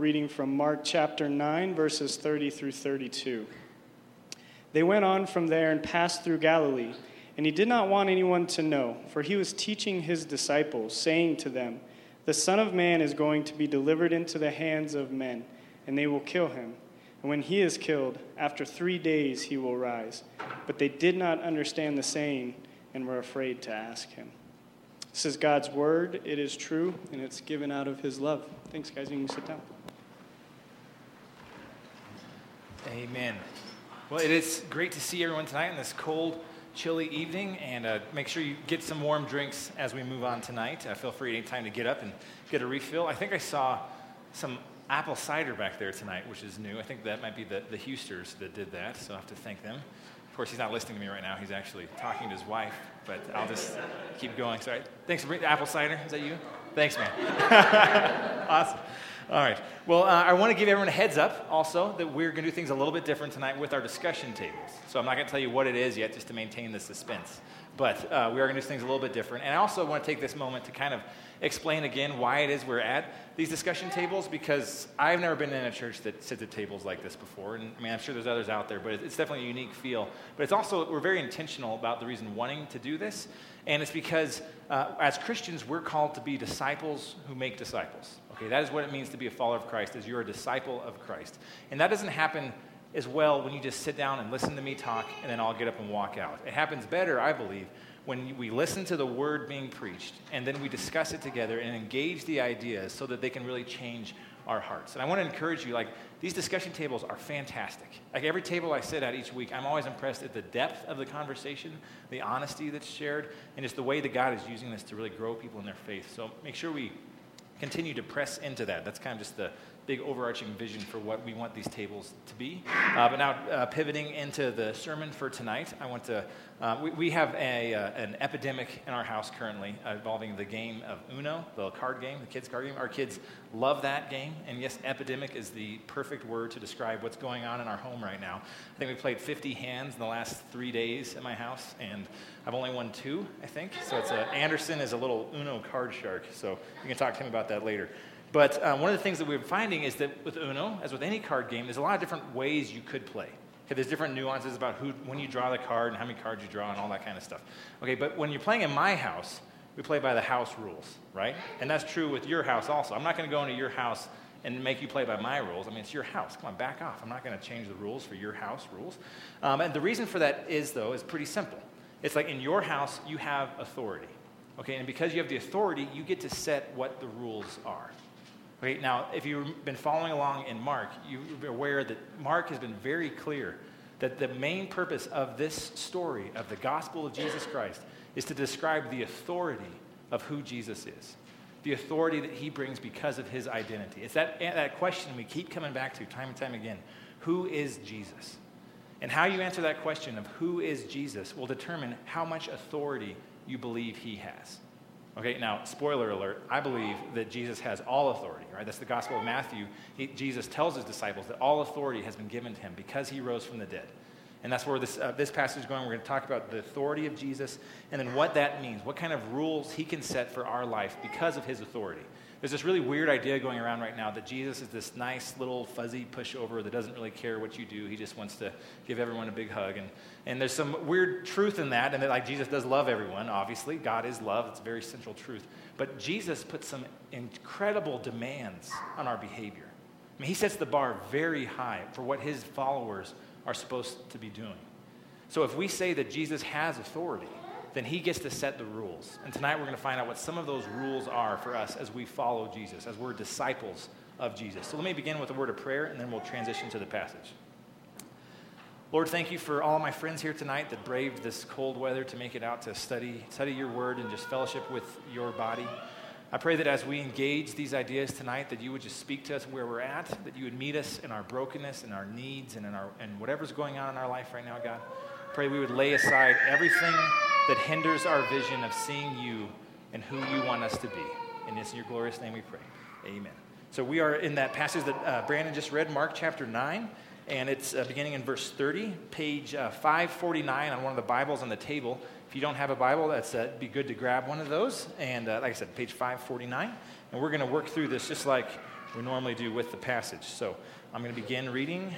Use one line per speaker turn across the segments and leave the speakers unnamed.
reading from Mark chapter 9, verses 30 through 32. They went on from there and passed through Galilee, and he did not want anyone to know, for he was teaching his disciples, saying to them, "The Son of Man is going to be delivered into the hands of men, and they will kill him. And when he is killed, after 3 days he will rise." But they did not understand the saying and were afraid to ask him. This is God's word. It is true, and it's given out of his love. Thanks, guys. You can sit down.
Amen. Well, it is great to see everyone tonight on this cold, chilly evening, and make sure you get some warm drinks as we move on tonight. Feel free anytime to get up and get a refill. I think I saw some apple cider back there tonight, which is new. I think that might be the Husters that did that, so I have to thank them. Of course, he's not listening to me right now. He's actually talking to his wife, but I'll just keep going. Sorry. Thanks for bringing apple cider. Is that you? Thanks, man. Awesome. All right. Well, I want to give everyone a heads up also that we're going to do things a little bit different tonight with our discussion tables. So I'm not going to tell you what it is yet just to maintain the suspense. But we are going to do things a little bit different. And I also want to take this moment to kind of explain again why it is we're at these discussion tables, because I've never been in a church that sits at tables like this before. And I mean, I'm sure there's others out there, but it's definitely a unique feel. But it's also, we're very intentional about the reason wanting to do this. And it's because as Christians, we're called to be disciples who make disciples. Okay, that is what it means to be a follower of Christ, is you're a disciple of Christ. And that doesn't happen as well when you just sit down and listen to me talk and then I'll get up and walk out. It happens better, I believe, when we listen to the word being preached and then we discuss it together and engage the ideas so that they can really change our hearts. And I want to encourage you, like, these discussion tables are fantastic. Like, every table I sit at each week, I'm always impressed at the depth of the conversation, the honesty that's shared, and just the way that God is using this to really grow people in their faith. So make sure we continue to press into that. That's kind of just the big overarching vision for what we want these tables to be. But now pivoting into the sermon for tonight, I want to, we have an epidemic in our house currently involving the game of Uno, the card game, the kids' card game. Our kids love that game, and yes, epidemic is the perfect word to describe what's going on in our home right now. I think we played 50 hands in the last 3 days at my house, and I've only won 2, I think. So it's Anderson is a little Uno card shark, so you can talk to him about that later. But one of the things that we're finding is that with Uno, as with any card game, there's a lot of different ways you could play. Okay, there's different nuances about when you draw the card and how many cards you draw and all that kind of stuff. Okay, but when you're playing in my house, we play by the house rules, right? And that's true with your house also. I'm not going to go into your house and make you play by my rules. I mean, it's your house. Come on, back off. I'm not going to change the rules for your house rules. And the reason for that is pretty simple. It's like in your house, you have authority. Okay, and because you have the authority, you get to set what the rules are. Okay, now, if you've been following along in Mark, you're aware that Mark has been very clear that the main purpose of this story of the gospel of Jesus Christ is to describe the authority of who Jesus is, the authority that he brings because of his identity. It's that question we keep coming back to time and time again. Who is Jesus? And how you answer that question of who is Jesus will determine how much authority you believe he has. Okay, now, spoiler alert, I believe that Jesus has all authority, right? That's the Gospel of Matthew. Jesus tells his disciples that all authority has been given to him because he rose from the dead. And that's where this passage is going. We're going to talk about the authority of Jesus and then what that means, what kind of rules he can set for our life because of his authority. There's this really weird idea going around right now that Jesus is this nice little fuzzy pushover that doesn't really care what you do. He just wants to give everyone a big hug. And there's some weird truth in that, and that like Jesus does love everyone, obviously. God is love. It's a very central truth. But Jesus puts some incredible demands on our behavior. I mean, he sets the bar very high for what his followers are supposed to be doing. So if we say that Jesus has authority, then he gets to set the rules. And tonight we're going to find out what some of those rules are for us as we follow Jesus, as we're disciples of Jesus. So let me begin with a word of prayer, and then we'll transition to the passage. Lord, thank you for all my friends here tonight that braved this cold weather to make it out to study your word and just fellowship with your body. I pray that as we engage these ideas tonight, that you would just speak to us where we're at, that you would meet us in our brokenness and our needs and and whatever's going on in our life right now, God. Pray we would lay aside everything that hinders our vision of seeing you and who you want us to be. And it's in your glorious name we pray. Amen. So we are in that passage that Brandon just read, Mark chapter 9, and it's beginning in verse 30, page 549 on one of the Bibles on the table. If you don't have a Bible, it'd be good to grab one of those. And like I said, page 549. And we're going to work through this just like we normally do with the passage. So I'm going to begin reading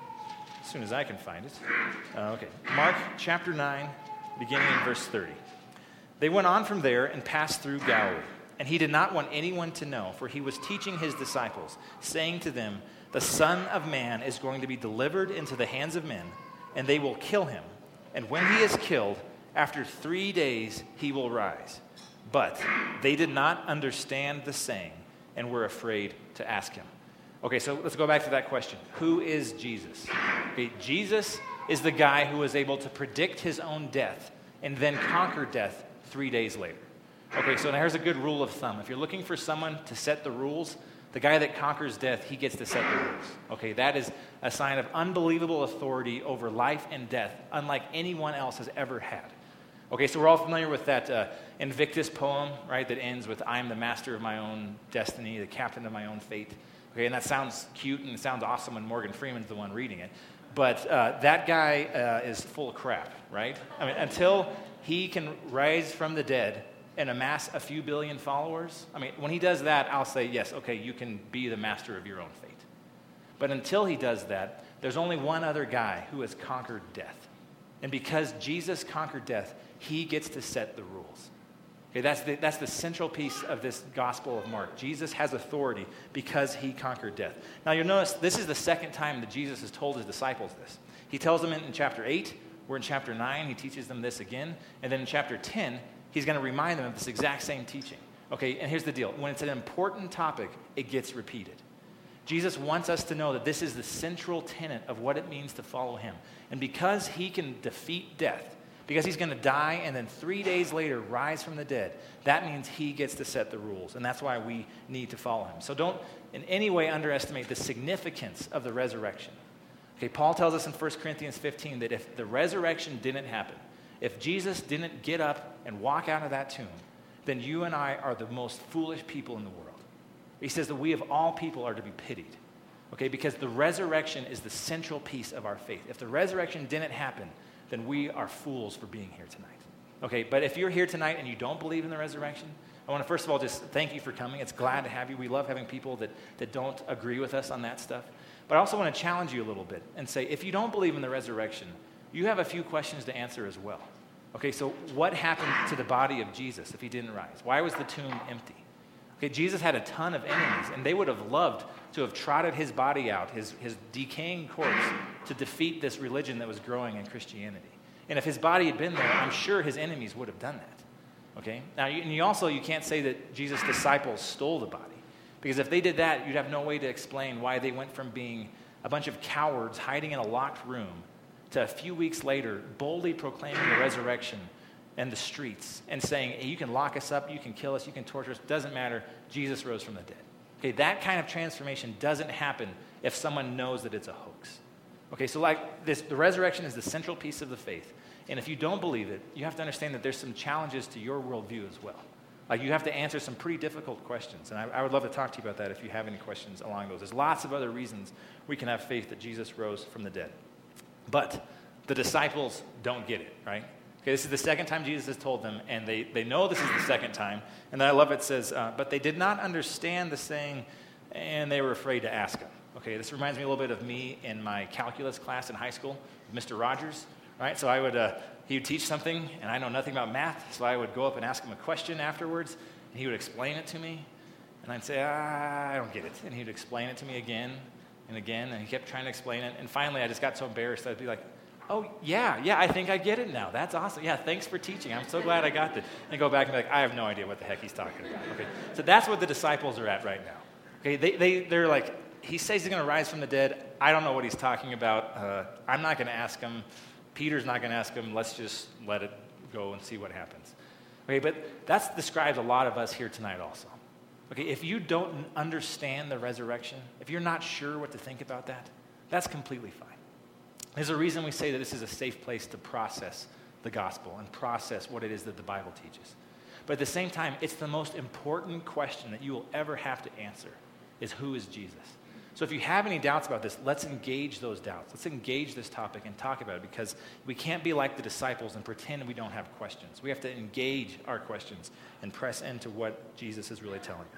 as soon as I can find it. Okay, Mark chapter 9, beginning in verse 30. They went on from there and passed through Galilee, and he did not want anyone to know, for he was teaching his disciples, saying to them, "The Son of Man is going to be delivered into the hands of men, and they will kill him. And when he is killed, after 3 days he will rise." But they did not understand the saying and were afraid to ask him. Okay, so let's go back to that question. Who is Jesus? Okay, Jesus is the guy who was able to predict his own death and then conquer death 3 days later. Okay, so now here's a good rule of thumb. If you're looking for someone to set the rules, the guy that conquers death, he gets to set the rules. Okay, that is a sign of unbelievable authority over life and death, unlike anyone else has ever had. Okay, so we're all familiar with that Invictus poem, right, that ends with, "I am the master of my own destiny, the captain of my own fate." Okay, and that sounds cute and it sounds awesome when Morgan Freeman's the one reading it. But that guy is full of crap, right? I mean, until he can rise from the dead and amass a few billion followers, I mean, when he does that, I'll say, yes, okay, you can be the master of your own fate. But until he does that, there's only one other guy who has conquered death. And because Jesus conquered death, he gets to set the rules. Okay, that's the central piece of this Gospel of Mark. Jesus has authority because he conquered death. Now you'll notice this is the second time that Jesus has told his disciples this. He tells them in chapter 8, we're in chapter 9, he teaches them this again. And then in chapter 10, he's going to remind them of this exact same teaching. Okay, and here's the deal. When it's an important topic, it gets repeated. Jesus wants us to know that this is the central tenet of what it means to follow him. And because he can defeat death, because he's going to die and then 3 days later rise from the dead, that means he gets to set the rules. And that's why we need to follow him. So don't in any way underestimate the significance of the resurrection. Okay, Paul tells us in 1 Corinthians 15 that if the resurrection didn't happen, if Jesus didn't get up and walk out of that tomb, then you and I are the most foolish people in the world. He says that we of all people are to be pitied. Okay, because the resurrection is the central piece of our faith. If the resurrection didn't happen, then we are fools for being here tonight. Okay, but if you're here tonight and you don't believe in the resurrection, I want to first of all just thank you for coming. It's glad to have you. We love having people that don't agree with us on that stuff. But I also want to challenge you a little bit and say, if you don't believe in the resurrection, you have a few questions to answer as well. Okay, so what happened to the body of Jesus if he didn't rise? Why was the tomb empty? Okay, Jesus had a ton of enemies, and they would have loved to have trotted his body out, his decaying corpse, to defeat this religion that was growing in Christianity. And if his body had been there, I'm sure his enemies would have done that. Okay? Now, you can't say that Jesus' disciples stole the body, because if they did that, you'd have no way to explain why they went from being a bunch of cowards hiding in a locked room to a few weeks later boldly proclaiming the resurrection and the streets and saying, hey, you can lock us up, you can kill us, you can torture us, doesn't matter, Jesus rose from the dead. Okay, that kind of transformation doesn't happen if someone knows that it's a hoax. Okay, so like this, the resurrection is the central piece of the faith. And if you don't believe it, you have to understand that there's some challenges to your worldview as well. Like you have to answer some pretty difficult questions. And I would love to talk to you about that if you have any questions along those. There's lots of other reasons we can have faith that Jesus rose from the dead. But the disciples don't get it, right? Okay, this is the second time Jesus has told them, and they know this is the second time. And then I love it says, but they did not understand the saying, and they were afraid to ask him. Okay, this reminds me a little bit of me in my calculus class in high school, Mr. Rogers, right? So he would teach something, and I know nothing about math, so I would go up and ask him a question afterwards, and he would explain it to me, and I'd say, I don't get it. And he would explain it to me again and again, and he kept trying to explain it, and finally I just got so embarrassed, I'd be like, oh, yeah, I think I get it now. That's awesome. Yeah, thanks for teaching. I'm so glad I got this. And go back and be like, I have no idea what the heck he's talking about. Okay, so that's what the disciples are at right now. Okay, they're like, he says he's going to rise from the dead. I don't know what he's talking about. I'm not going to ask him. Peter's not going to ask him. Let's just let it go and see what happens. Okay, but that describes a lot of us here tonight also. Okay, if you don't understand the resurrection, if you're not sure what to think about that, that's completely fine. There's a reason we say that this is a safe place to process the gospel and process what it is that the Bible teaches. But at the same time, it's the most important question that you will ever have to answer is who is Jesus? So if you have any doubts about this, let's engage those doubts. Let's engage this topic and talk about it because we can't be like the disciples and pretend we don't have questions. We have to engage our questions and press into what Jesus is really telling us.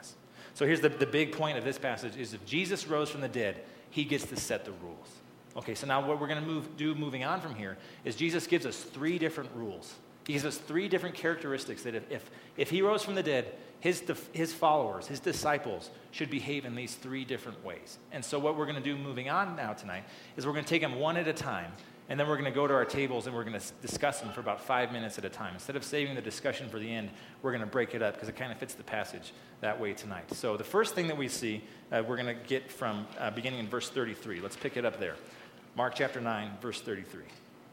So here's the big point of this passage is if Jesus rose from the dead, he gets to set the rules. Okay, so now what we're going to moving on from here is Jesus gives us 3 different rules. He gives us 3 different characteristics that if he rose from the dead, his followers, his disciples should behave in these 3 different ways. And so what we're going to do moving on now tonight is we're going to take them one at a time, and then we're going to go to our tables and we're going to discuss them for about 5 minutes at a time. Instead of saving the discussion for the end, we're going to break it up because it kind of fits the passage that way tonight. So the first thing that we see, we're going to get from beginning in verse 33. Let's pick it up there. Mark chapter 9, verse 33.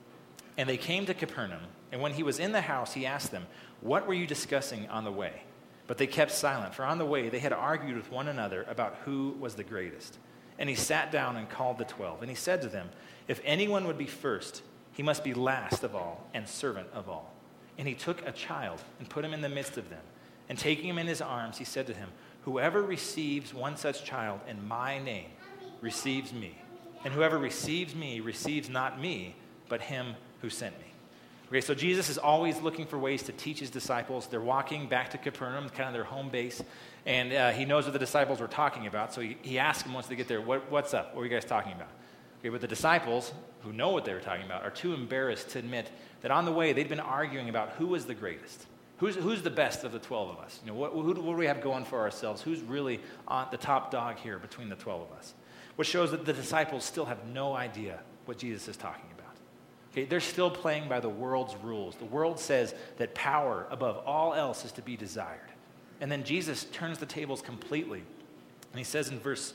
And they came to Capernaum, and when he was in the house, he asked them, "What were you discussing on the way?" But they kept silent, for on the way they had argued with one another about who was the greatest. And he sat down and called the 12, and he said to them, "If anyone would be first, he must be last of all and servant of all." And he took a child and put him in the midst of them. And taking him in his arms, he said to him, "Whoever receives one such child in my name receives me. And whoever receives me receives not me, but him who sent me." Okay, so Jesus is always looking for ways to teach his disciples. They're walking back to Capernaum, kind of their home base, and he knows what the disciples were talking about, so he asks them once they get there, what's up? What are you guys talking about? Okay, but the disciples, who know what they were talking about, are too embarrassed to admit that on the way they'd been arguing about who was the greatest. Who's the best of the 12 of us? You know, who do we have going for ourselves? Who's really on the top dog here between the 12 of us? Which shows that the disciples still have no idea what Jesus is talking about. Okay, they're still playing by the world's rules. The world says that power above all else is to be desired. And then Jesus turns the tables completely. And he says in verse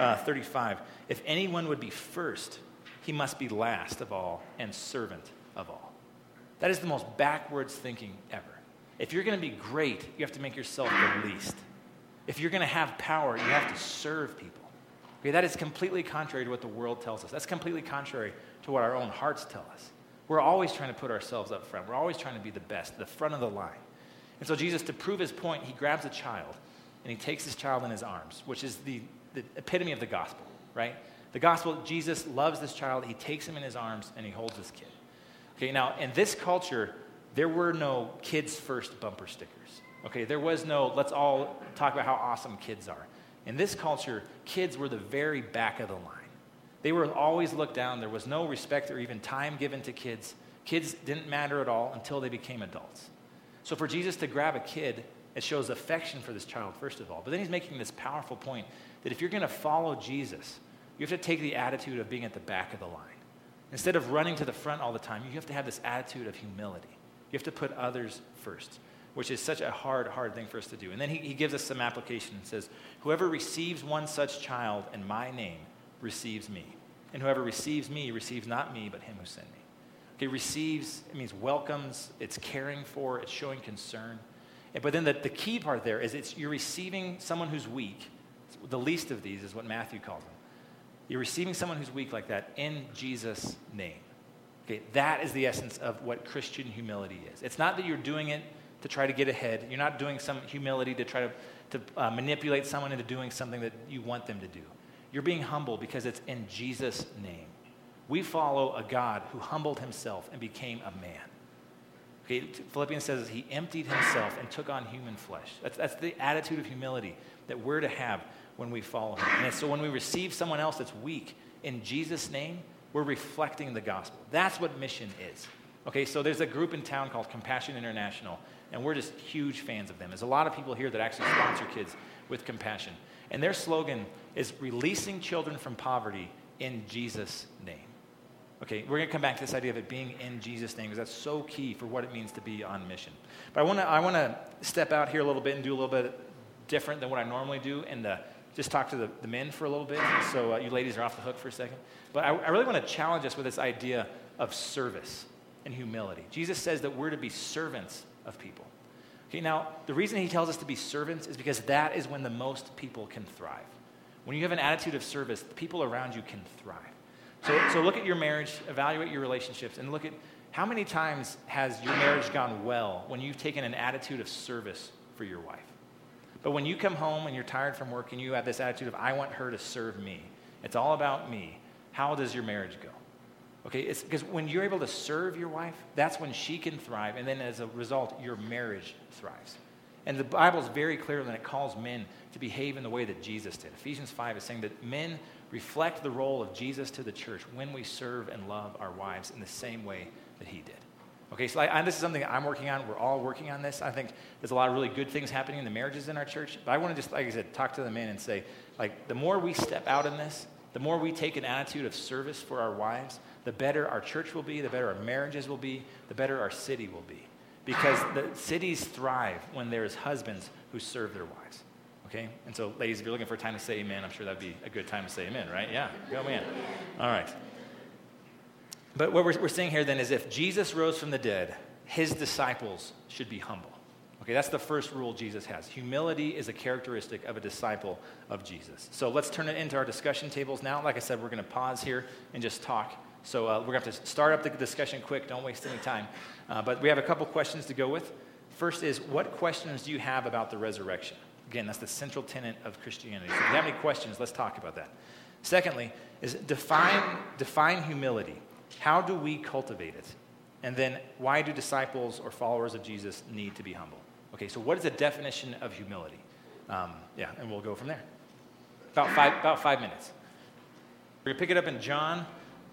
35, "If anyone would be first, he must be last of all and servant of all." That is the most backwards thinking ever. If you're going to be great, you have to make yourself the least. If you're going to have power, you have to serve people. Okay, that is completely contrary to what the world tells us. That's completely contrary to what our own hearts tell us. We're always trying to put ourselves up front. We're always trying to be the best, the front of the line. And so Jesus, to prove his point, he grabs a child, and he takes this child in his arms, which is the epitome of the gospel, right? The gospel, Jesus loves this child. He takes him in his arms, and he holds this kid. Okay, now, in this culture, there were no kids first bumper stickers. Okay, there was no, let's all talk about how awesome kids are. In this culture, kids were the very back of the line. They were always looked down. There was no respect or even time given to kids. Kids didn't matter at all until they became adults. So for Jesus to grab a kid, it shows affection for this child, first of all. But then he's making this powerful point that if you're going to follow Jesus, you have to take the attitude of being at the back of the line. Instead of running to the front all the time, you have to have this attitude of humility. You have to put others first, which is such a hard thing for us to do. And then he gives us some application and says, "Whoever receives one such child in my name receives me. And whoever receives me receives not me, but him who sent me." Okay, receives, it means welcomes, it's caring for, it's showing concern. But then the key part there is you're receiving someone who's weak. The least of these is what Matthew calls them. You're receiving someone who's weak like that in Jesus' name. Okay, that is the essence of what Christian humility is. It's not that you're doing it to try to get ahead. You're not doing some humility to try to manipulate someone into doing something that you want them to do. You're being humble because it's in Jesus' name. We follow a God who humbled himself and became a man. Okay, Philippians says he emptied himself and took on human flesh. That's the attitude of humility that we're to have when we follow him. And so when we receive someone else that's weak in Jesus' name, we're reflecting the gospel. That's what mission is. Okay, so there's a group in town called Compassion International, and we're just huge fans of them. There's a lot of people here that actually sponsor kids with compassion. And their slogan is releasing children from poverty in Jesus' name. Okay, we're going to come back to this idea of it being in Jesus' name because that's so key for what it means to be on mission. But I want to step out here a little bit and do a little bit different than what I normally do and just talk to the men for a little bit. So you ladies are off the hook for a second. But I really want to challenge us with this idea of service and humility. Jesus says that we're to be servants of people. Okay, now, the reason he tells us to be servants is because that is when the most people can thrive. When you have an attitude of service, the people around you can thrive. So look at your marriage, evaluate your relationships, and look at how many times has your marriage gone well when you've taken an attitude of service for your wife. But when you come home and you're tired from work and you have this attitude of, I want her to serve me, it's all about me, how does your marriage go? Okay, it's because when you're able to serve your wife, that's when she can thrive, and then as a result, your marriage thrives. And the Bible is very clear when it calls men to behave in the way that Jesus did. Ephesians 5 is saying that men reflect the role of Jesus to the church when we serve and love our wives in the same way that he did. Okay, so this is something I'm working on. We're all working on this. I think there's a lot of really good things happening in the marriages in our church. But I want to just, like I said, talk to the men and say, the more we step out in this, the more we take an attitude of service for our wives, the better our church will be, the better our marriages will be, the better our city will be. Because the cities thrive when there's husbands who serve their wives. Okay? And so, ladies, if you're looking for a time to say amen, I'm sure that'd be a good time to say amen, right? Yeah, go man. All right. But what we're saying here then is if Jesus rose from the dead, his disciples should be humble. Okay, that's the first rule Jesus has. Humility is a characteristic of a disciple of Jesus. So let's turn it into our discussion tables now. Like I said, we're going to pause here and just talk. So we're going to have to start up the discussion quick. Don't waste any time. But we have a couple questions to go with. First is, what questions do you have about the resurrection? Again, that's the central tenet of Christianity. So if you have any questions, let's talk about that. Secondly, is define humility. How do we cultivate it? And then, why do disciples or followers of Jesus need to be humble? Okay, so what is the definition of humility? And we'll go from there. About 5 minutes. We're going to pick it up in John,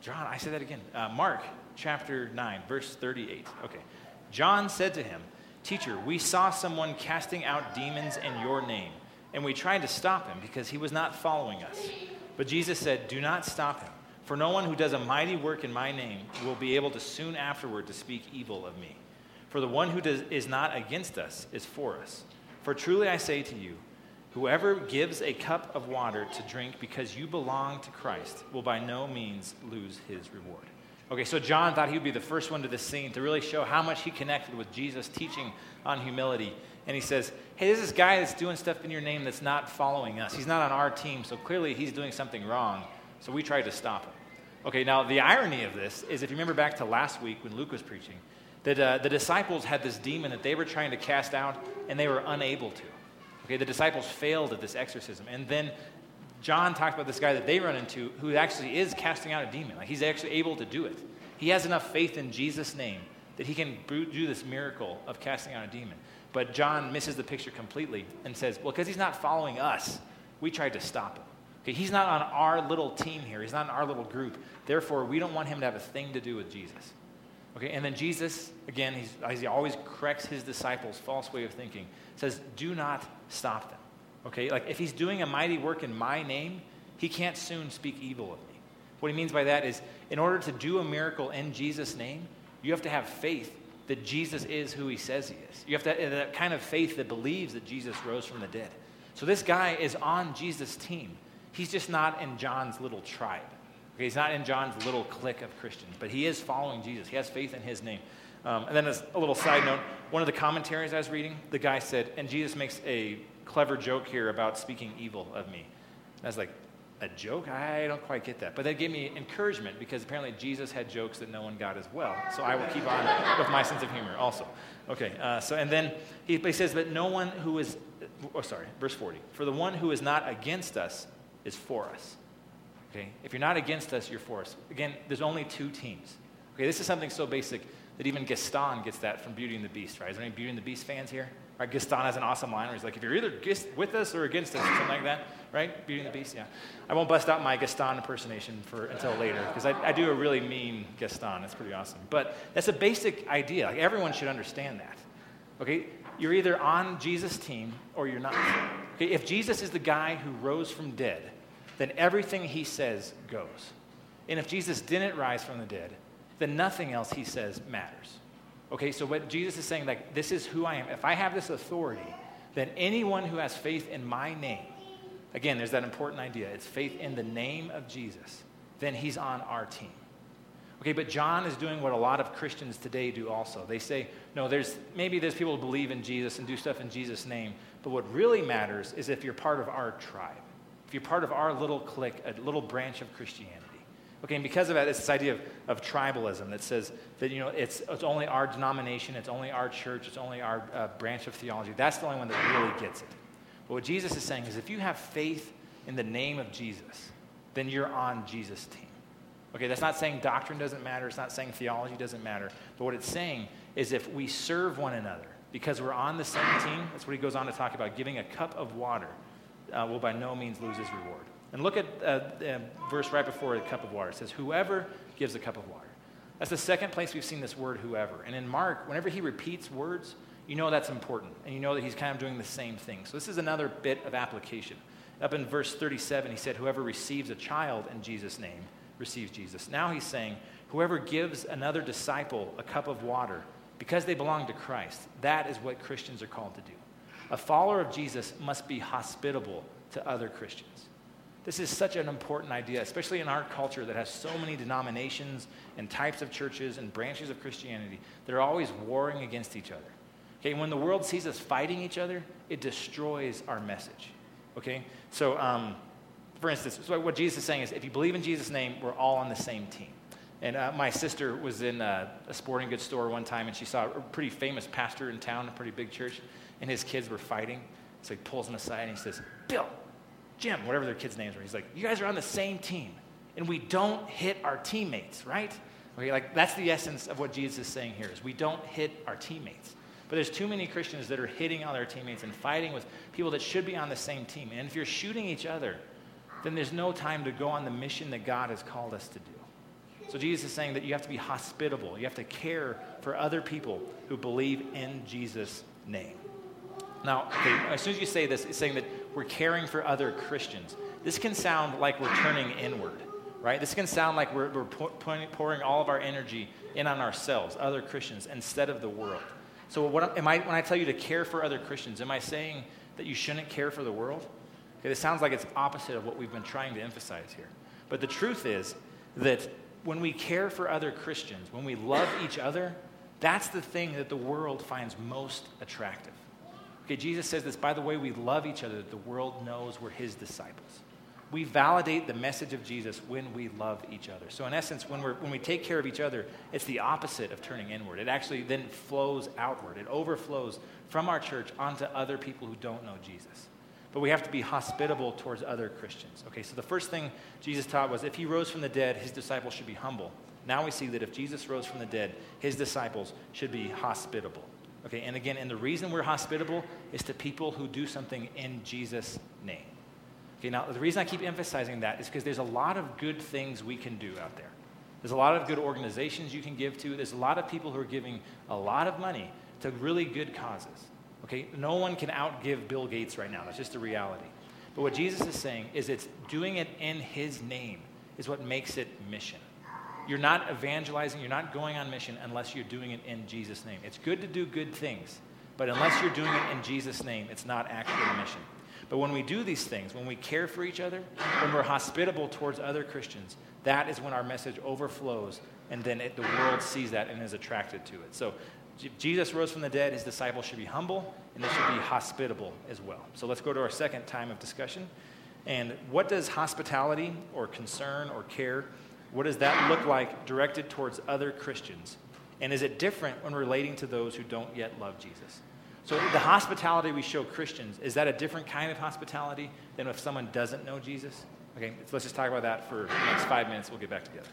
I said that again. Mark chapter 9, verse 38. Okay. John said to him, "Teacher, we saw someone casting out demons in your name, and we tried to stop him because he was not following us." But Jesus said, "Do not stop him. For no one who does a mighty work in my name will be able to soon afterward to speak evil of me. For the one who is not against us is for us. For truly I say to you, whoever gives a cup of water to drink because you belong to Christ will by no means lose his reward." Okay, so John thought he would be the first one to this scene to really show how much he connected with Jesus' teaching on humility. And he says, hey, there's this guy that's doing stuff in your name that's not following us. He's not on our team, so clearly he's doing something wrong. So we tried to stop him. Okay, now the irony of this is if you remember back to last week when Luke was preaching, that the disciples had this demon that they were trying to cast out and they were unable to. Okay, the disciples failed at this exorcism. And then John talked about this guy that they run into who actually is casting out a demon. Like he's actually able to do it. He has enough faith in Jesus' name that he can do this miracle of casting out a demon. But John misses the picture completely and says, well, because he's not following us, we tried to stop him. Okay, he's not on our little team here. He's not in our little group. Therefore, we don't want him to have a thing to do with Jesus. Okay, and then Jesus, again, he always corrects his disciples' false way of thinking, says, do not stop them. Okay, like if he's doing a mighty work in my name, he can't soon speak evil of me. What he means by that is, in order to do a miracle in Jesus' name, you have to have faith that Jesus is who he says he is. You have to have that kind of faith that believes that Jesus rose from the dead. So this guy is on Jesus' team. He's just not in John's little tribe. Okay, he's not in John's little clique of Christians, but he is following Jesus. He has faith in his name. And then as a little side note, one of the commentaries I was reading, the guy said, and Jesus makes a clever joke here about speaking evil of me. And I was like, a joke? I don't quite get that. But that gave me encouragement because apparently Jesus had jokes that no one got as well. So I will keep on with my sense of humor also. Okay, and then he says that no one who is, verse 40. For the one who is not against us is for us. Okay, if you're not against us, you're for us. Again, there's only two teams. Okay, this is something so basic that even Gaston gets that from Beauty and the Beast, right? Is there any Beauty and the Beast fans here? Right, Gaston has an awesome line where he's like, if you're either with us or against us, or something like that, right? Beauty and the Beast, yeah. I won't bust out my Gaston impersonation until later, because I do a really mean Gaston. It's pretty awesome. But that's a basic idea. Like, everyone should understand that. Okay, you're either on Jesus' team or you're not. Okay, if Jesus is the guy who rose from dead, then everything he says goes. And if Jesus didn't rise from the dead, then nothing else he says matters. Okay, so what Jesus is saying, like, this is who I am. If I have this authority, then anyone who has faith in my name, again, there's that important idea. It's faith in the name of Jesus. Then he's on our team. Okay, but John is doing what a lot of Christians today do also. They say, no, there's people who believe in Jesus and do stuff in Jesus' name, but what really matters is if you're part of our tribe, if you're part of our little clique, a little branch of Christianity. Okay, and because of that, it's this idea of tribalism that says that, it's only our denomination, it's only our church, it's only our branch of theology. That's the only one that really gets it. But what Jesus is saying is if you have faith in the name of Jesus, then you're on Jesus' team. Okay, that's not saying doctrine doesn't matter. It's not saying theology doesn't matter. But what it's saying is if we serve one another, because we're on the same team, that's what he goes on to talk about, giving a cup of water will by no means lose his reward. And look at the verse right before the cup of water. It says, whoever gives a cup of water. That's the second place we've seen this word, whoever. And in Mark, whenever he repeats words, you know that's important. And you know that he's kind of doing the same thing. So this is another bit of application. Up in verse 37, he said, whoever receives a child in Jesus' name receives Jesus. Now he's saying, whoever gives another disciple a cup of water because they belong to Christ, that is what Christians are called to do. A follower of Jesus must be hospitable to other Christians. This is such an important idea, especially in our culture that has so many denominations and types of churches and branches of Christianity that are always warring against each other. Okay, when the world sees us fighting each other, it destroys our message. Okay, so for instance, so what Jesus is saying is, if you believe in Jesus' name, we're all on the same team. And my sister was in a sporting goods store one time, and she saw a pretty famous pastor in town, a pretty big church, and his kids were fighting. So he pulls them aside and he says, Bill, Jim, whatever their kids' names were. He's like, you guys are on the same team, and we don't hit our teammates, right? Okay, like that's the essence of what Jesus is saying here, is we don't hit our teammates. But there's too many Christians that are hitting on their teammates and fighting with people that should be on the same team. And if you're shooting each other, then there's no time to go on the mission that God has called us to do. So Jesus is saying that you have to be hospitable. You have to care for other people who believe in Jesus' name. Now, okay, as soon as you say this, it's saying that we're caring for other Christians. This can sound like we're turning inward, right? This can sound like we're pouring all of our energy in on ourselves, other Christians, instead of the world. So when I tell you to care for other Christians, am I saying that you shouldn't care for the world? Okay, this sounds like it's opposite of what we've been trying to emphasize here. But the truth is that when we care for other Christians, when we love each other, that's the thing that the world finds most attractive. Okay, Jesus says this, by the way we love each other, that the world knows we're his disciples. We validate the message of Jesus when we love each other. So in essence, when we take care of each other, it's the opposite of turning inward. It actually then flows outward. It overflows from our church onto other people who don't know Jesus. But we have to be hospitable towards other Christians. Okay, so the first thing Jesus taught was if he rose from the dead, his disciples should be humble. Now we see that if Jesus rose from the dead, his disciples should be hospitable. Okay, and again, and the reason we're hospitable is to people who do something in Jesus' name. Okay, now the reason I keep emphasizing that is because there's a lot of good things we can do out there. There's a lot of good organizations you can give to. There's a lot of people who are giving a lot of money to really good causes. Okay, no one can outgive Bill Gates right now. That's just a reality. But what Jesus is saying is it's doing it in his name is what makes it mission. You're not evangelizing, you're not going on mission unless you're doing it in Jesus' name. It's good to do good things, but unless you're doing it in Jesus' name, it's not actually a mission. But when we do these things, when we care for each other, when we're hospitable towards other Christians, that is when our message overflows, and then the world sees that and is attracted to it. So Jesus rose from the dead, his disciples should be humble, and they should be hospitable as well. So let's go to our second time of discussion. And what does hospitality or concern or care, what does that look like directed towards other Christians? And is it different when relating to those who don't yet love Jesus? So the hospitality we show Christians, is that a different kind of hospitality than if someone doesn't know Jesus? Okay, so let's just talk about that for the next 5 minutes. We'll get back together.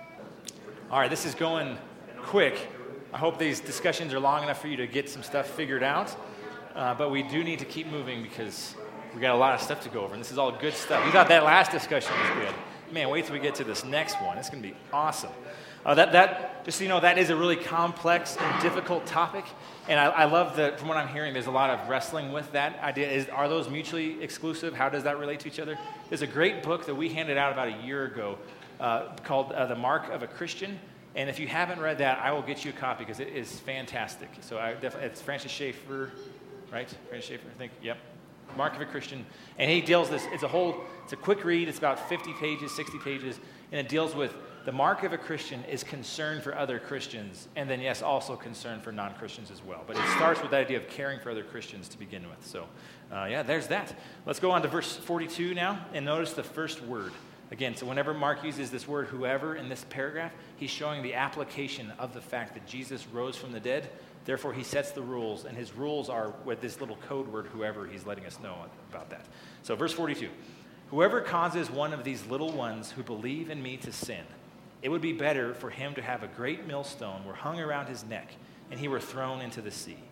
All right, this is going quick. I hope these discussions are long enough for you to get some stuff figured out. But we do need to keep moving because we got a lot of stuff to go over. And this is all good stuff. We thought that last discussion was good. Man, wait till we get to this next one. It's going to be awesome. Just so you know, that is a really complex and difficult topic. And I love that, from what I'm hearing, there's a lot of wrestling with that idea. Are those mutually exclusive? How does that relate to each other? There's a great book that we handed out about a year ago called The Mark of a Christian. And if you haven't read that, I will get you a copy because it is fantastic. So it's Francis Schaeffer, right? Francis Schaeffer, I think. Yep. Mark of a Christian. And he deals this, it's a quick read. It's about 50 pages, 60 pages. And it deals with the mark of a Christian is concern for other Christians. And then, yes, also concern for non-Christians as well. But it starts with the idea of caring for other Christians to begin with. So, there's that. Let's go on to verse 42 now. And notice the first word. Again, so whenever Mark uses this word whoever in this paragraph, he's showing the application of the fact that Jesus rose from the dead. Therefore, he sets the rules, and his rules are with this little code word, whoever, he's letting us know about that. So verse 42, whoever causes one of these little ones who believe in me to sin, it would be better for him to have a great millstone were hung around his neck, and he were thrown into the sea.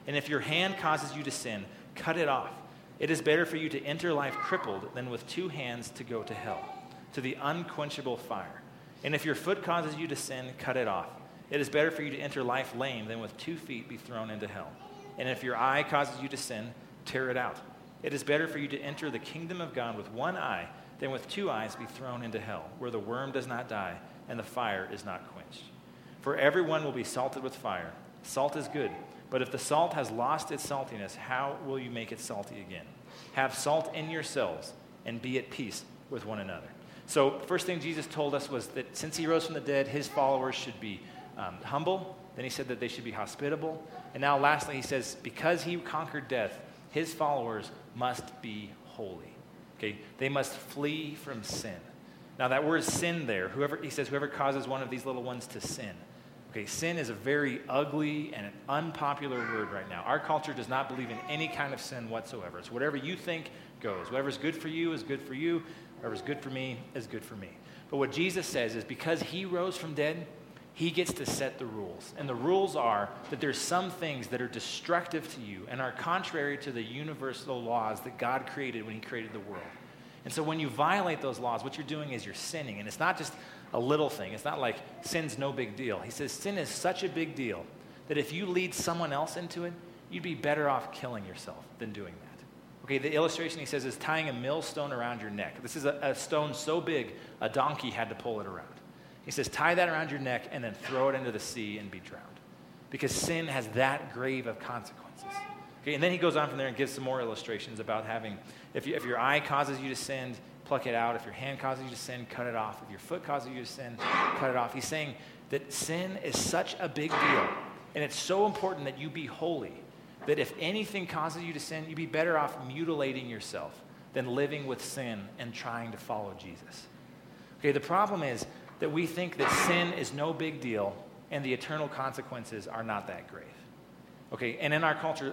And if your hand causes you to sin, cut it off. It is better for you to enter life crippled than with 2 hands to go to hell, to the unquenchable fire. And if your foot causes you to sin, cut it off. It is better for you to enter life lame than with 2 feet be thrown into hell. And if your eye causes you to sin, tear it out. It is better for you to enter the kingdom of God with 1 eye than with 2 eyes be thrown into hell, where the worm does not die and the fire is not quenched. For everyone will be salted with fire. Salt is good, but if the salt has lost its saltiness, how will you make it salty again? Have salt in yourselves and be at peace with one another. So first thing Jesus told us was that since he rose from the dead, his followers should be humble. Then he said that they should be hospitable. And now lastly, he says, because he conquered death, his followers must be holy. Okay, they must flee from sin. Now that word sin there, whoever causes one of these little ones to sin. Okay, sin is a very ugly and an unpopular word right now. Our culture does not believe in any kind of sin whatsoever. So whatever you think goes. Whatever's good for you is good for you. Whatever's good for me is good for me. But what Jesus says is because he rose from dead, he gets to set the rules. And the rules are that there's some things that are destructive to you and are contrary to the universal laws that God created when he created the world. And so when you violate those laws, what you're doing is you're sinning. And it's not just a little thing. It's not like sin's no big deal. He says sin is such a big deal that if you lead someone else into it, you'd be better off killing yourself than doing that. Okay, the illustration he says is tying a millstone around your neck. This is a stone so big, a donkey had to pull it around. He says, tie that around your neck and then throw it into the sea and be drowned. Because sin has that grave of consequences. Okay, and then he goes on from there and gives some more illustrations about having, if your eye causes you to sin, pluck it out. If your hand causes you to sin, cut it off. If your foot causes you to sin, cut it off. He's saying that sin is such a big deal, and it's so important that you be holy, that if anything causes you to sin, you'd be better off mutilating yourself than living with sin and trying to follow Jesus. Okay, the problem is that we think that sin is no big deal and the eternal consequences are not that grave. Okay, and in our culture,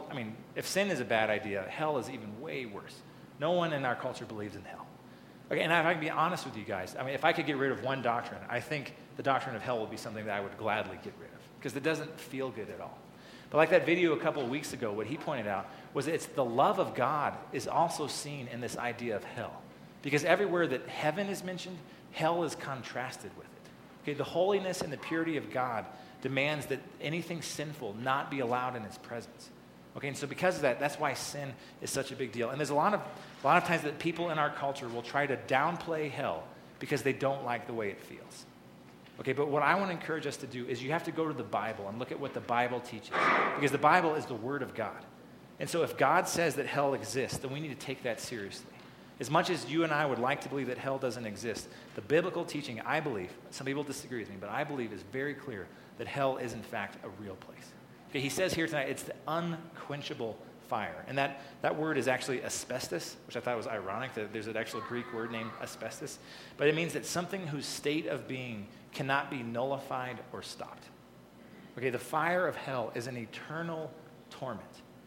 if sin is a bad idea, hell is even way worse. No one in our culture believes in hell. Okay, and if I can be honest with you guys, if I could get rid of one doctrine, I think the doctrine of hell would be something that I would gladly get rid of because it doesn't feel good at all. But like that video a couple of weeks ago, what he pointed out was that it's the love of God is also seen in this idea of hell. Because everywhere that heaven is mentioned, hell is contrasted with it. Okay, the holiness and the purity of God demands that anything sinful not be allowed in his presence. Okay, and so because of that, that's why sin is such a big deal. And there's a lot of times that people in our culture will try to downplay hell because they don't like the way it feels. Okay, but what I want to encourage us to do is you have to go to the Bible and look at what the Bible teaches. Because the Bible is the Word of God. And so if God says that hell exists, then we need to take that seriously. As much as you and I would like to believe that hell doesn't exist, the biblical teaching, I believe, some people disagree with me, but I believe is very clear that hell is in fact a real place. Okay, he says here tonight, it's the unquenchable fire. And that word is actually asbestos, which I thought was ironic that there's an actual Greek word named asbestos. But it means that something whose state of being cannot be nullified or stopped. Okay, the fire of hell is an eternal torment.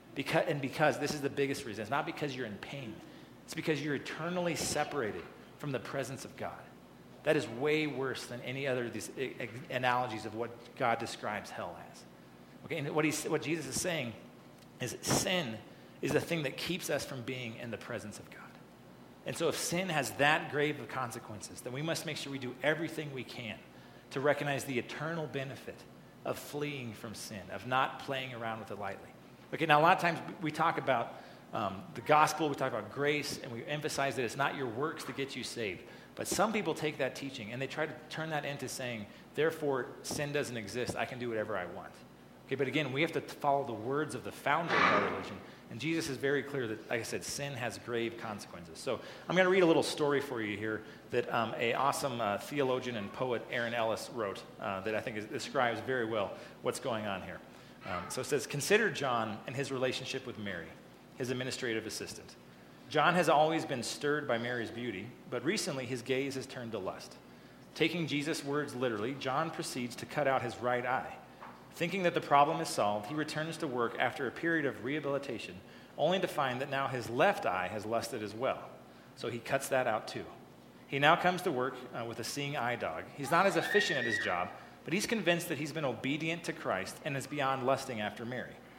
Because this is the biggest reason. It's not because you're in pain. It's because you're eternally separated from the presence of God. That is way worse than any other of these analogies of what God describes hell as. Okay, and what Jesus is saying is that sin is the thing that keeps us from being in the presence of God. And so if sin has that grave of consequences, then we must make sure we do everything we can to recognize the eternal benefit of fleeing from sin, of not playing around with it lightly. Okay, now a lot of times we talk about the gospel, we talk about grace, and we emphasize that it's not your works that get you saved. But some people take that teaching and they try to turn that into saying, therefore, sin doesn't exist. I can do whatever I want. Okay, but again, we have to follow the words of the founder of our religion. And Jesus is very clear that, like I said, sin has grave consequences. So I'm going to read a little story for you here that an awesome theologian and poet, Aaron Ellis, wrote that I think describes very well what's going on here. So it says, consider John and his relationship with Mary, his administrative assistant. John has always been stirred by Mary's beauty, but recently his gaze has turned to lust. Taking Jesus' words literally, John proceeds to cut out his right eye. Thinking that the problem is solved, he returns to work after a period of rehabilitation, only to find that now his left eye has lusted as well. So he cuts that out too. He now comes to work with a seeing eye dog. He's not as efficient at his job, but he's convinced that he's been obedient to Christ and is beyond lusting after Mary.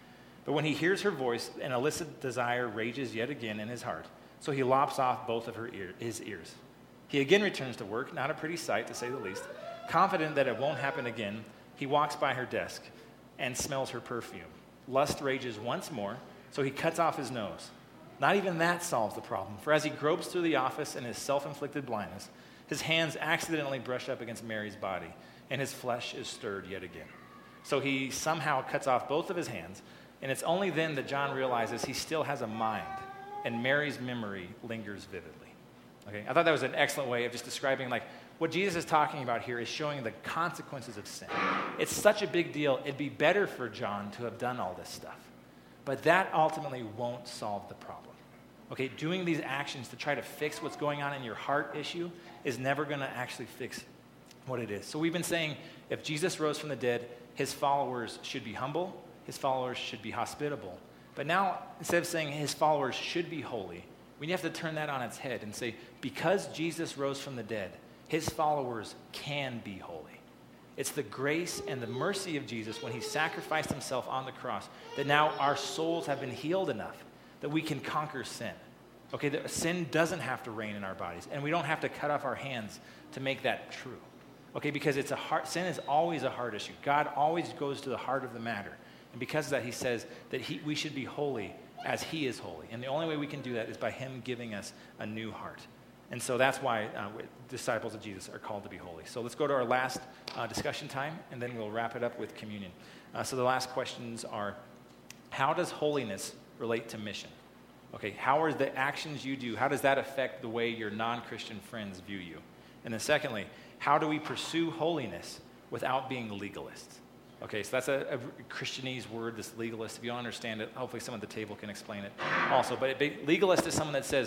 But when he hears her voice, an illicit desire rages yet again in his heart. So he lops off both of his ears. He again returns to work, not a pretty sight to say the least. Confident that it won't happen again, he walks by her desk and smells her perfume. Lust rages once more, so he cuts off his nose. Not even that solves the problem, for as he gropes through the office in his self-inflicted blindness, his hands accidentally brush up against Mary's body, and his flesh is stirred yet again. So he somehow cuts off both of his hands, and it's only then that John realizes he still has a mind, and Mary's memory lingers vividly. Okay, I thought that was an excellent way of just describing like what Jesus is talking about here is showing the consequences of sin. It's such a big deal. It'd be better for John to have done all this stuff. But that ultimately won't solve the problem. Okay, doing these actions to try to fix what's going on in your heart issue is never going to actually fix what it is. So we've been saying if Jesus rose from the dead, his followers should be humble, his followers should be hospitable. But now, instead of saying his followers should be holy, we have to turn that on its head and say, because Jesus rose from the dead, his followers can be holy. It's the grace and the mercy of Jesus when he sacrificed himself on the cross that now our souls have been healed enough that we can conquer sin. Okay, that sin doesn't have to reign in our bodies, and we don't have to cut off our hands to make that true. Okay, because sin is always a heart issue. God always goes to the heart of the matter. And because of that, he says that we should be holy as he is holy. And the only way we can do that is by him giving us a new heart. And so that's why disciples of Jesus are called to be holy. So let's go to our last discussion time, and then we'll wrap it up with communion. So the last questions are, how does holiness relate to mission? Okay, how are the actions you do, how does that affect the way your non-Christian friends view you? And then secondly, how do we pursue holiness without being legalists? Okay, so that's a Christianese word, this legalist. If you don't understand it, hopefully someone at the table can explain it also. But legalist is someone that says,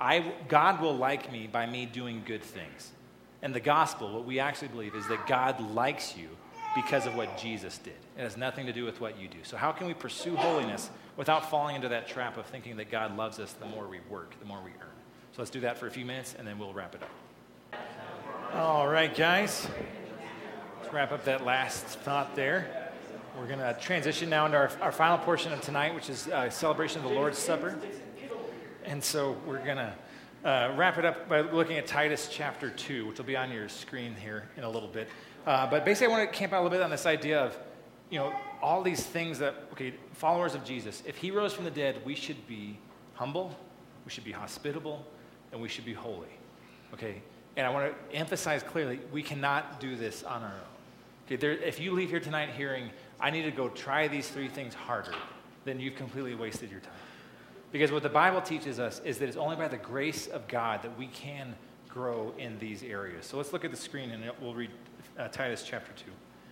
God will like me by me doing good things. And the gospel, what we actually believe, is that God likes you because of what Jesus did. It has nothing to do with what you do. So how can we pursue holiness without falling into that trap of thinking that God loves us the more we work, the more we earn? So let's do that for a few minutes, and then we'll wrap it up. All right, guys. Let's wrap up that last thought there. We're going to transition now into our final portion of tonight, which is a celebration of the Lord's Supper. And so we're going to wrap it up by looking at Titus chapter 2, which will be on your screen here in a little bit. But basically, I want to camp out a little bit on this idea of, all these things that, followers of Jesus, if he rose from the dead, we should be humble, we should be hospitable, and we should be holy. Okay? And I want to emphasize clearly, we cannot do this on our own. Okay, if you leave here tonight hearing, I need to go try these 3 things harder, then you've completely wasted your time. Because what the Bible teaches us is that it's only by the grace of God that we can grow in these areas. So let's look at the screen and we'll read Titus chapter 2.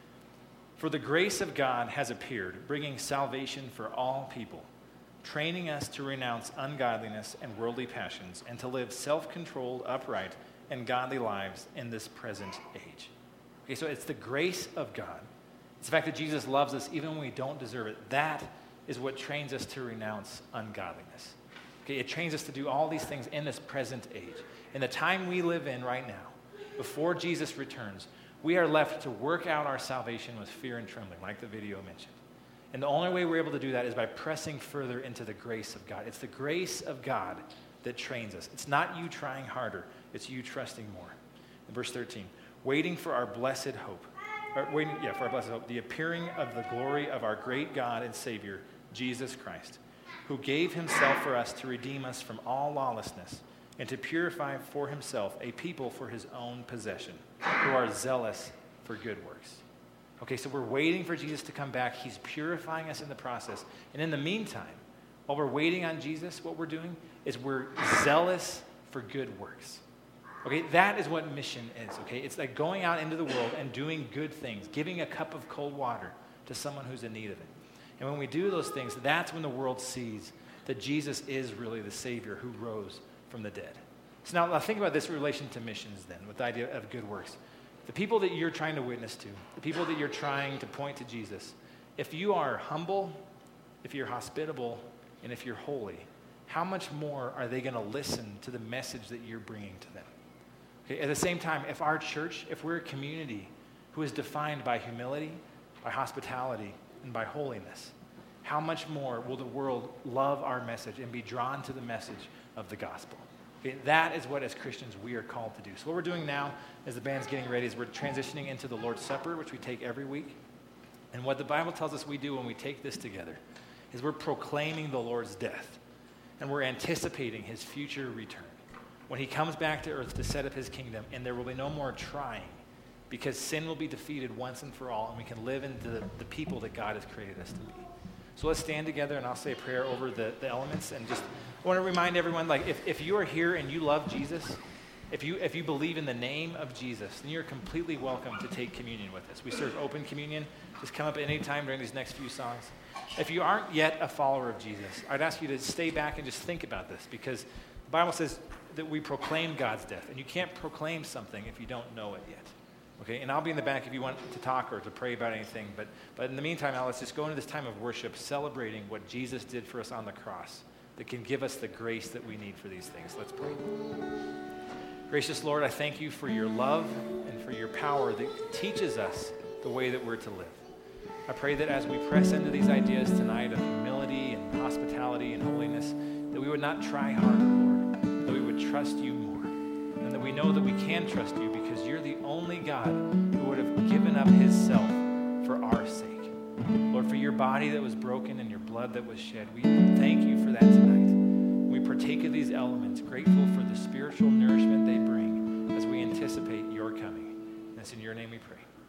For the grace of God has appeared, bringing salvation for all people, training us to renounce ungodliness and worldly passions, and to live self-controlled, upright, and godly lives in this present age. Okay, so it's the grace of God. It's the fact that Jesus loves us even when we don't deserve it. That is what trains us to renounce ungodliness. Okay, it trains us to do all these things in this present age. In the time we live in right now, before Jesus returns, we are left to work out our salvation with fear and trembling, like the video mentioned. And the only way we're able to do that is by pressing further into the grace of God. It's the grace of God that trains us. It's not you trying harder. It's you trusting more. In verse 13, waiting for our blessed hope. For our blessed hope, the appearing of the glory of our great God and Savior, Jesus Christ, who gave himself for us to redeem us from all lawlessness and to purify for himself a people for his own possession, who are zealous for good works. Okay, so we're waiting for Jesus to come back. He's purifying us in the process. And in the meantime, while we're waiting on Jesus, what we're doing is we're zealous for good works. Okay, that is what mission is, okay? It's like going out into the world and doing good things, giving a cup of cold water to someone who's in need of it. And when we do those things, that's when the world sees that Jesus is really the Savior who rose from the dead. So now think about this in relation to missions then, with the idea of good works. The people that you're trying to witness to, the people that you're trying to point to Jesus, if you are humble, if you're hospitable, and if you're holy, how much more are they going to listen to the message that you're bringing to them? Okay, at the same time, if our church, if we're a community who is defined by humility, by hospitality, and by holiness, how much more will the world love our message and be drawn to the message of the gospel? Okay, that is what, as Christians, we are called to do. So what we're doing now, as the band's getting ready, is we're transitioning into the Lord's Supper, which we take every week. And what the Bible tells us we do when we take this together is we're proclaiming the Lord's death, and we're anticipating his future return, when he comes back to earth to set up his kingdom, and there will be no more trying, because sin will be defeated once and for all, and we can live into the people that God has created us to be. So let's stand together, and I'll say a prayer over the elements. And just I want to remind everyone, like, if you are here and you love Jesus, if you believe in the name of Jesus, then you're completely welcome to take communion with us. We serve open communion. Just come up at any time during these next few songs. If you aren't yet a follower of Jesus, I'd ask you to stay back and just think about this, because the Bible says that we proclaim God's death, and you can't proclaim something if you don't know it yet. Okay, and I'll be in the back if you want to talk or to pray about anything. But in the meantime, now let's just go into this time of worship, celebrating what Jesus did for us on the cross that can give us the grace that we need for these things. Let's pray. Gracious Lord, I thank you for your love and for your power that teaches us the way that we're to live. I pray that as we press into these ideas tonight of humility and hospitality and holiness, that we would not try harder, Lord, that we would trust you more. And that we know that we can trust you because you're the only God who would have given up his self for our sake. Lord, for your body that was broken and your blood that was shed, we thank you for that tonight. We partake of these elements, grateful for the spiritual nourishment they bring as we anticipate your coming. And it's in your name we pray.